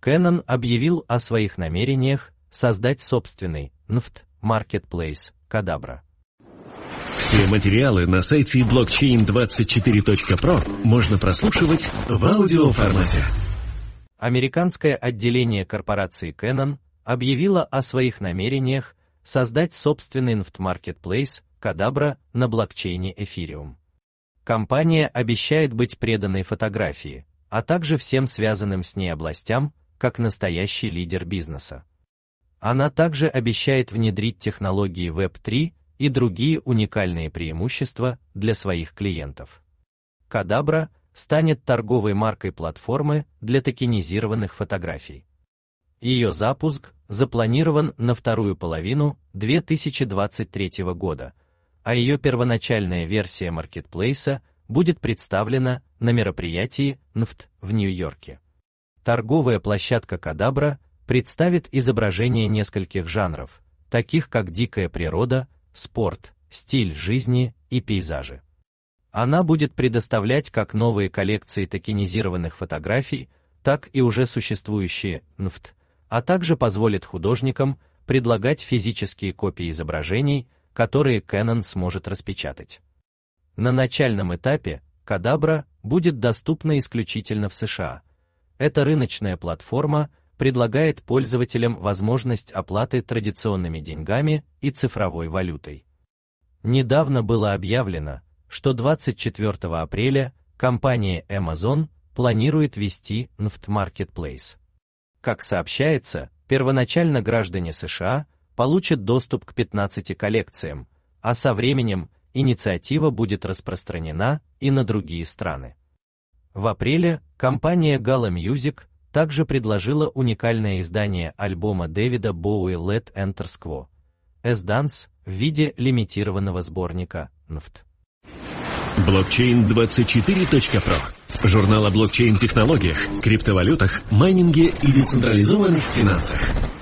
Canon объявил о своих намерениях создать собственный NFT-маркетплейс Kadabra. Все материалы на сайте blockchain24.pro можно прослушивать в аудиоформате. Американское отделение корпорации Canon объявило о своих намерениях создать собственный NFT-маркетплейс Kadabra на блокчейне Ethereum. Компания обещает быть преданной фотографии, а также всем связанным с ней областям, как настоящий лидер бизнеса. Она также обещает внедрить технологии Web3 и другие уникальные преимущества для своих клиентов. Kadabra станет торговой маркой платформы для токенизированных фотографий. Ее запуск запланирован на вторую половину 2023 года, а ее первоначальная версия маркетплейса будет представлена на мероприятии NFT в Нью-Йорке. Торговая площадка Kadabra представит изображения нескольких жанров, таких как дикая природа, спорт, стиль жизни и пейзажи. Она будет предоставлять как новые коллекции токенизированных фотографий, так и уже существующие NFT, а также позволит художникам предлагать физические копии изображений, которые Canon сможет распечатать. На начальном этапе Kadabra будет доступна исключительно в США. Эта рыночная платформа предлагает пользователям возможность оплаты традиционными деньгами и цифровой валютой. Недавно было объявлено, что 24 апреля компания Amazon планирует ввести NFT-маркетплейс. Как сообщается, первоначально граждане США получат доступ к 15 коллекциям, а со временем инициатива будет распространена и на другие страны. В апреле компания Gala Music также предложила уникальное издание альбома Дэвида Боуи Let Enters Quo as Dance в виде лимитированного сборника NFT. Blockchain24.pro. Журнал о блокчейн-технологиях, криптовалютах, майнинге и децентрализованных финансах.